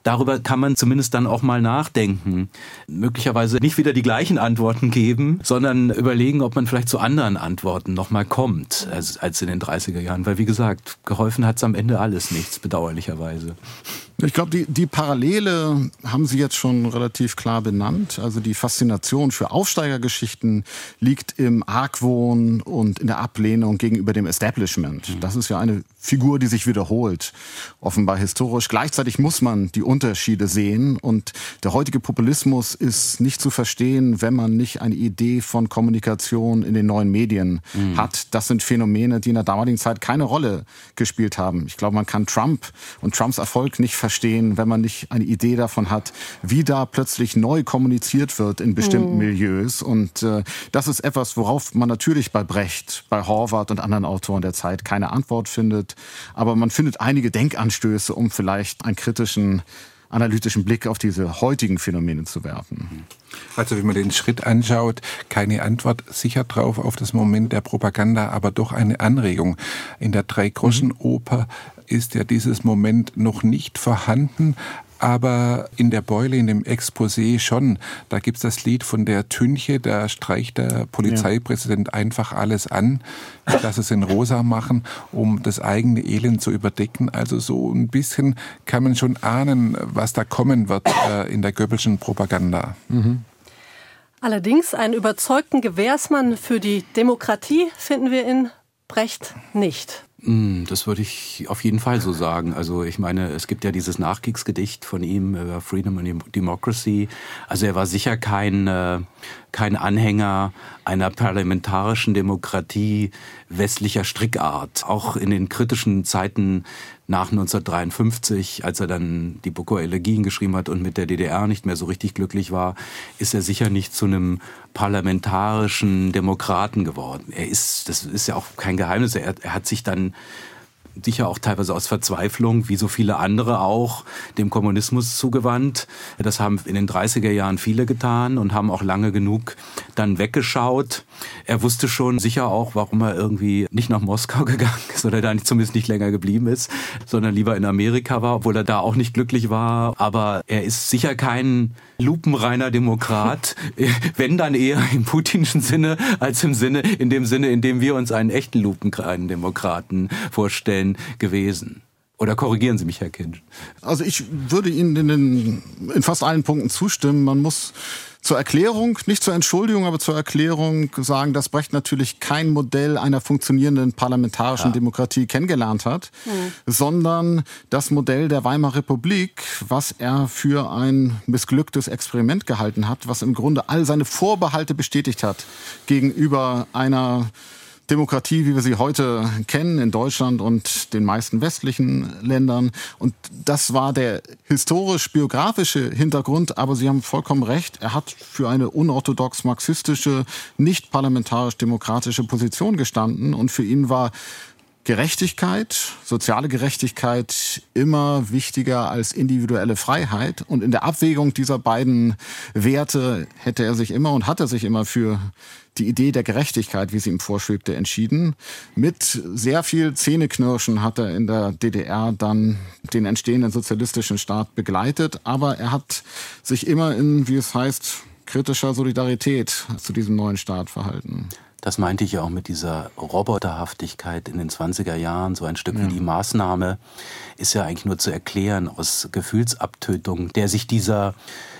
darüber kann man zumindest dann auch mal nachdenken. Möglicherweise nicht wieder die gleichen Antworten geben, sondern überlegen, ob man vielleicht zu anderen Antworten nochmal kommt, als, als in den dreißiger Jahren. Weil, wie gesagt, geholfen hat es am Ende alles nichts, bedauerlicherweise. Ich glaube, die, die Parallele haben Sie jetzt schon relativ klar benannt. Also die Faszination für Aufsteigergeschichten liegt im Argwohn und in der Ablehnung gegenüber dem Establishment. Mhm. Das ist ja eine Figur, die sich wiederholt, offenbar historisch. Gleichzeitig muss man die Unterschiede sehen und der heutige Populismus ist nicht zu verstehen, wenn man nicht eine Idee von Kommunikation in den neuen Medien mhm. hat. Das sind Phänomene, die in der damaligen Zeit keine Rolle gespielt haben. Ich glaube, man kann Trump und Trumps Erfolg nicht verstehen, wenn man nicht eine Idee davon hat, wie da plötzlich neu kommuniziert wird in bestimmten mhm. Milieus. Und äh, das ist etwas, worauf man natürlich bei Brecht, bei Horvath und anderen Autoren der Zeit keine Antwort findet. Aber man findet einige Denkanstöße, um vielleicht einen kritischen, analytischen Blick auf diese heutigen Phänomene zu werfen. Also wenn man den Schritt anschaut, keine Antwort sicher drauf auf das Moment der Propaganda, aber doch eine Anregung. In der Drei-Groschen-Oper ist ja dieses Moment noch nicht vorhanden, aber in der Beule, in dem Exposé schon. Da gibt's das Lied von der Tünche, da streicht der Polizeipräsident ja. einfach alles an. Ich lasse es in rosa machen, um das eigene Elend zu überdecken. Also so ein bisschen kann man schon ahnen, was da kommen wird äh, in der Goebbelschen Propaganda. Mhm. Allerdings einen überzeugten Gewährsmann für die Demokratie finden wir in Brecht nicht. Das würde ich auf jeden Fall so sagen. Also ich meine, es gibt ja dieses Nachkriegsgedicht von ihm, uh, Freedom and Democracy. Also er war sicher kein, äh, kein Anhänger einer parlamentarischen Demokratie westlicher Strickart. Auch in den kritischen Zeiten nach neunzehnhundertdreiundfünfzig, als er dann die Bukower Elegien geschrieben hat und mit der D D R nicht mehr so richtig glücklich war, ist er sicher nicht zu einem parlamentarischen Demokraten geworden. Er ist, das ist ja auch kein Geheimnis, er, er hat sich dann sicher auch teilweise aus Verzweiflung, wie so viele andere auch, dem Kommunismus zugewandt. Das haben in den dreißiger Jahren viele getan und haben auch lange genug dann weggeschaut. Er wusste schon sicher auch, warum er irgendwie nicht nach Moskau gegangen ist oder da nicht, zumindest nicht länger geblieben ist, sondern lieber in Amerika war, obwohl er da auch nicht glücklich war. Aber er ist sicher kein lupenreiner Demokrat, wenn dann eher im putinschen Sinne als im Sinne, in dem Sinne, in dem wir uns einen echten lupenreinen Demokraten vorstellen, gewesen. Oder korrigieren Sie mich, Herr Kinch? Also ich würde Ihnen in, den, in fast allen Punkten zustimmen. Man muss zur Erklärung, nicht zur Entschuldigung, aber zur Erklärung sagen, dass Brecht natürlich kein Modell einer funktionierenden parlamentarischen ja. Demokratie kennengelernt hat, mhm. sondern das Modell der Weimarer Republik, was er für ein missglücktes Experiment gehalten hat, was im Grunde all seine Vorbehalte bestätigt hat gegenüber einer Demokratie, wie wir sie heute kennen in Deutschland und den meisten westlichen Ländern. Und das war der historisch-biografische Hintergrund. Aber Sie haben vollkommen recht. Er hat für eine unorthodox-marxistische, nicht parlamentarisch-demokratische Position gestanden. Und für ihn war Gerechtigkeit, soziale Gerechtigkeit immer wichtiger als individuelle Freiheit. Und in der Abwägung dieser beiden Werte hätte er sich immer und hat er sich immer für die Idee der Gerechtigkeit, wie sie ihm vorschwebte, entschieden. Mit sehr viel Zähneknirschen hat er in der D D R dann den entstehenden sozialistischen Staat begleitet. Aber er hat sich immer in, wie es heißt, kritischer Solidarität zu diesem neuen Staat verhalten. Das meinte ich ja auch mit dieser Roboterhaftigkeit in den zwanziger Jahren. So ein Stück ja. wie die Maßnahme ist ja eigentlich nur zu erklären aus Gefühlsabtötung, der sich dieser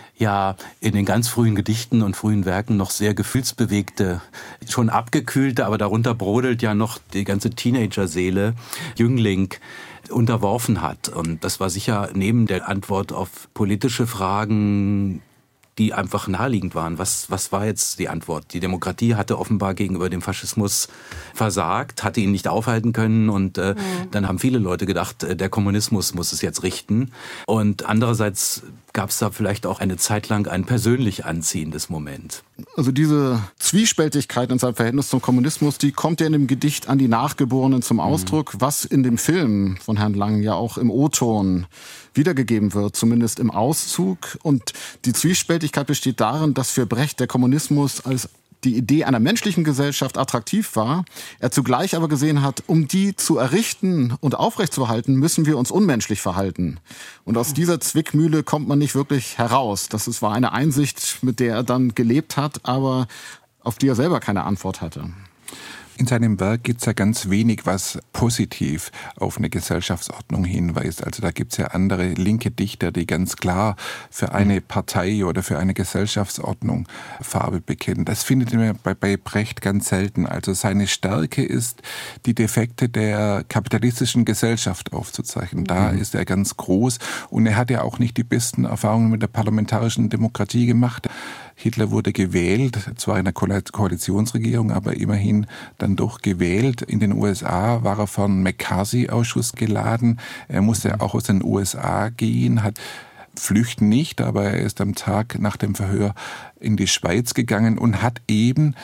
ja in den ganz frühen Gedichten und frühen Werken noch sehr gefühlsbewegte, schon abgekühlte, aber darunter brodelt ja noch die ganze Teenagerseele, Jüngling, unterworfen hat. Und das war sicher neben der Antwort auf politische Fragen, die einfach naheliegend waren. Was, was war jetzt die Antwort? Die Demokratie hatte offenbar gegenüber dem Faschismus versagt, hatte ihn nicht aufhalten können und äh, mhm. dann haben viele Leute gedacht, äh, der Kommunismus muss es jetzt richten. Und andererseits gab es da vielleicht auch eine Zeit lang ein persönlich anziehendes Moment. Also diese Zwiespältigkeit in seinem Verhältnis zum Kommunismus, die kommt ja in dem Gedicht an die Nachgeborenen zum Ausdruck, mhm. was in dem Film von Herrn Lang ja auch im O-Ton wiedergegeben wird, zumindest im Auszug. Und die Zwiespältigkeit besteht darin, dass für Brecht der Kommunismus als die Idee einer menschlichen Gesellschaft attraktiv war, er zugleich aber gesehen hat, um die zu errichten und aufrechtzuerhalten, müssen wir uns unmenschlich verhalten. Und aus dieser Zwickmühle kommt man nicht wirklich heraus. Das ist, war eine Einsicht, mit der er dann gelebt hat, aber auf die er selber keine Antwort hatte. In seinem Werk gibt es ja ganz wenig, was positiv auf eine Gesellschaftsordnung hinweist. Also da gibt es ja andere linke Dichter, die ganz klar für eine Partei oder für eine Gesellschaftsordnung Farbe bekennen. Das findet man bei, bei Brecht ganz selten. Also seine Stärke ist, die Defekte der kapitalistischen Gesellschaft aufzuzeichnen. Da mhm. ist er ganz groß und er hat ja auch nicht die besten Erfahrungen mit der parlamentarischen Demokratie gemacht. Hitler wurde gewählt, zwar in einer Koalitionsregierung, aber immerhin dann doch gewählt. In den U S A war er von McCarthy-Ausschuss geladen. Er musste auch aus den U S A gehen, hat flüchten nicht, aber er ist am Tag nach dem Verhör in die Schweiz gegangen und hat eben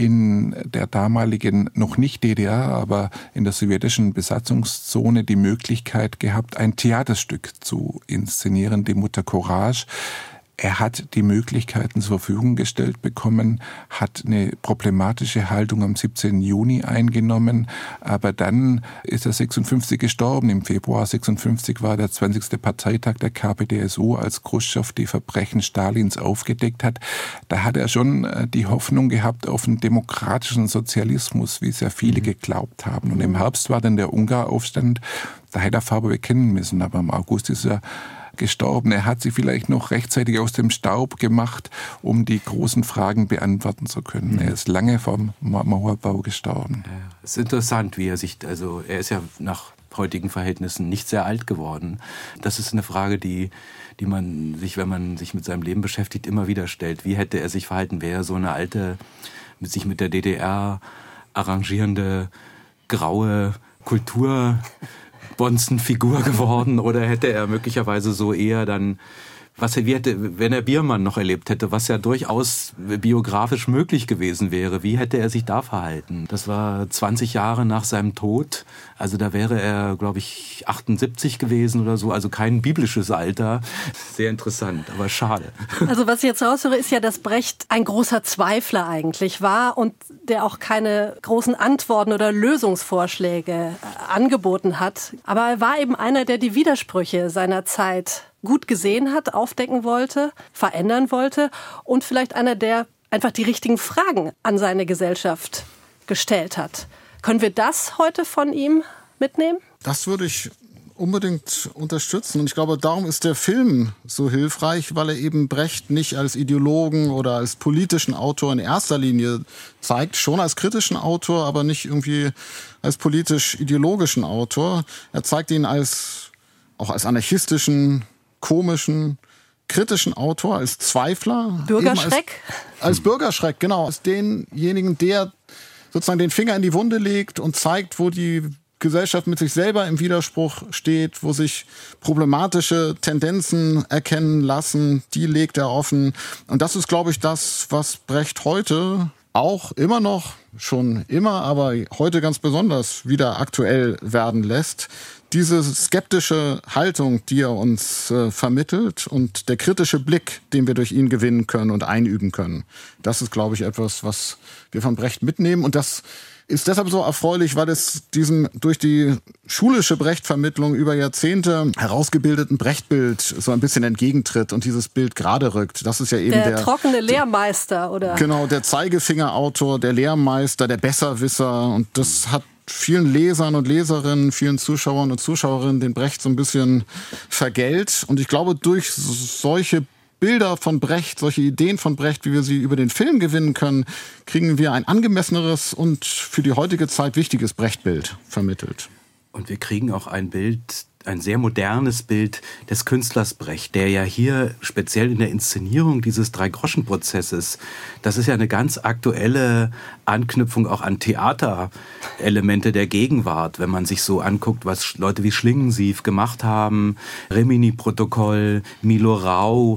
in der damaligen, noch nicht D D R, aber in der sowjetischen Besatzungszone die Möglichkeit gehabt, ein Theaterstück zu inszenieren, die Mutter Courage. Er hat die Möglichkeiten zur Verfügung gestellt bekommen, hat eine problematische Haltung am siebzehnten Juni eingenommen, aber dann ist er sechsundfünfzig gestorben. Im Februar sechsundfünfzig war der zwanzigste Parteitag der K P D S U, als Chruschtschow die Verbrechen Stalins aufgedeckt hat. Da hat er schon die Hoffnung gehabt auf einen demokratischen Sozialismus, wie sehr viele geglaubt haben. Und im Herbst war dann der Ungaraufstand, da hätte er Farbe bekennen müssen, aber im August ist er gestorben. Er hat sie vielleicht noch rechtzeitig aus dem Staub gemacht, um die großen Fragen beantworten zu können. Mhm. Er ist lange vom Mauerbau gestorben. Ja, es ist interessant, wie er sich, also er ist ja nach heutigen Verhältnissen nicht sehr alt geworden. Das ist eine Frage, die, die man sich, wenn man sich mit seinem Leben beschäftigt, immer wieder stellt. Wie hätte er sich verhalten? Wäre er so eine alte, mit sich mit der D D R arrangierende, graue Kultur Bonzen-Figur geworden, oder hätte er möglicherweise so eher dann, was er, wie hätte, wenn er Biermann noch erlebt hätte, was ja durchaus biografisch möglich gewesen wäre, wie hätte er sich da verhalten? Das war zwanzig Jahre nach seinem Tod, also da wäre er, glaube ich, achtundsiebzig gewesen oder so, also kein biblisches Alter. Sehr interessant, aber schade. Also was ich jetzt raushöre, ist ja, dass Brecht ein großer Zweifler eigentlich war und der auch keine großen Antworten oder Lösungsvorschläge angeboten hat. Aber er war eben einer, der die Widersprüche seiner Zeit gut gesehen hat, aufdecken wollte, verändern wollte und vielleicht einer, der einfach die richtigen Fragen an seine Gesellschaft gestellt hat. Können wir das heute von ihm mitnehmen? Das würde ich unbedingt unterstützen. Und ich glaube, darum ist der Film so hilfreich, weil er eben Brecht nicht als Ideologen oder als politischen Autor in erster Linie zeigt, schon als kritischen Autor, aber nicht irgendwie als politisch-ideologischen Autor. Er zeigt ihn als auch als anarchistischen, komischen, kritischen Autor, als Zweifler. Bürgerschreck? Als, als Bürgerschreck, genau. Als denjenigen, der sozusagen den Finger in die Wunde legt und zeigt, wo die Gesellschaft mit sich selber im Widerspruch steht, wo sich problematische Tendenzen erkennen lassen, die legt er offen. Und das ist, glaube ich, das, was Brecht heute auch immer noch, schon immer, aber heute ganz besonders wieder aktuell werden lässt. Diese skeptische Haltung, die er uns äh, vermittelt und der kritische Blick, den wir durch ihn gewinnen können und einüben können, das ist, glaube ich, etwas, was wir von Brecht mitnehmen. Und das ist deshalb so erfreulich, weil es diesem durch die schulische Brecht-Vermittlung über Jahrzehnte herausgebildeten Brechtbild so ein bisschen entgegentritt und dieses Bild gerade rückt. Das ist ja eben der, der trockene Lehrmeister, oder? Genau, der Zeigefingerautor, der Lehrmeister, der Besserwisser. Und das hat vielen Lesern und Leserinnen, vielen Zuschauern und Zuschauerinnen den Brecht so ein bisschen vergällt. Und ich glaube, durch solche Bilder von Brecht, solche Ideen von Brecht, wie wir sie über den Film gewinnen können, kriegen wir ein angemesseneres und für die heutige Zeit wichtiges Brechtbild vermittelt. Und wir kriegen auch ein Bild, ein sehr modernes Bild des Künstlers Brecht, der ja hier speziell in der Inszenierung dieses Drei-Groschen-Prozesses, das ist ja eine ganz aktuelle Anknüpfung auch an Theaterelemente der Gegenwart, wenn man sich so anguckt, was Leute wie Schlingensief gemacht haben, Rimini-Protokoll, Milo Rau,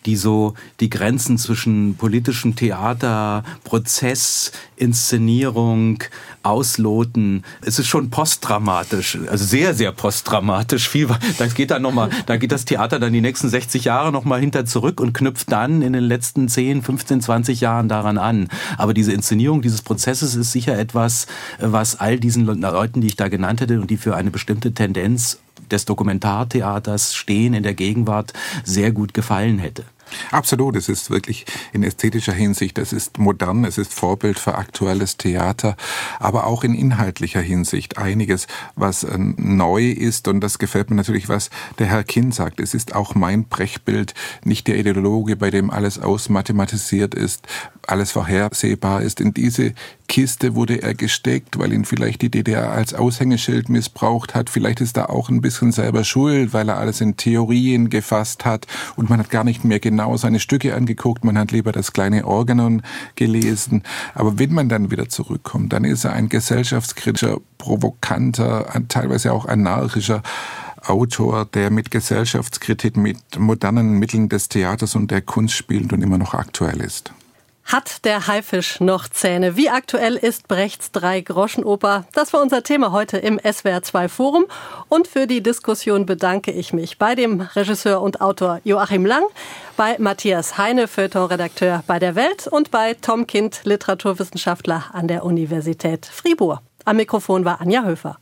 die so die Grenzen zwischen politischem Theater, Prozess, Inszenierung ausloten. Es ist schon postdramatisch, also sehr, sehr postdramatisch. Viel, das geht dann noch mal, da geht das Theater dann die nächsten sechzig Jahre noch mal hinter zurück und knüpft dann in den letzten zehn, fünfzehn, zwanzig Jahren daran an. Aber diese Inszenierung dieses Prozesses ist sicher etwas, was all diesen Leuten, die ich da genannt hätte und die für eine bestimmte Tendenz des Dokumentartheaters stehen in der Gegenwart, sehr gut gefallen hätte. Absolut, es ist wirklich in ästhetischer Hinsicht, es ist modern, es ist Vorbild für aktuelles Theater, aber auch in inhaltlicher Hinsicht einiges, was äh, neu ist, und das gefällt mir natürlich, was der Herr Kind sagt. Es ist auch mein Brechbild, nicht der Ideologe, bei dem alles ausmathematisiert ist, alles vorhersehbar ist. In diese Kiste wurde er gesteckt, weil ihn vielleicht die D D R als Aushängeschild missbraucht hat. Vielleicht ist er auch ein bisschen selber schuld, weil er alles in Theorien gefasst hat und man hat gar nicht mehr genau seine Stücke angeguckt, man hat lieber das kleine Organon gelesen. Aber wenn man dann wieder zurückkommt, dann ist er ein gesellschaftskritischer, provokanter, teilweise auch anarchischer Autor, der mit Gesellschaftskritik, mit modernen Mitteln des Theaters und der Kunst spielt und immer noch aktuell ist. Hat der Haifisch noch Zähne? Wie aktuell ist Brechts Drei-Groschen-Oper? Das war unser Thema heute im S W R zwei Forum. Und für die Diskussion bedanke ich mich bei dem Regisseur und Autor Joachim Lang, bei Matthias Heine, Feuilleton-Redakteur bei der Welt, und bei Tom Kind, Literaturwissenschaftler an der Universität Fribourg. Am Mikrofon war Anja Höfer.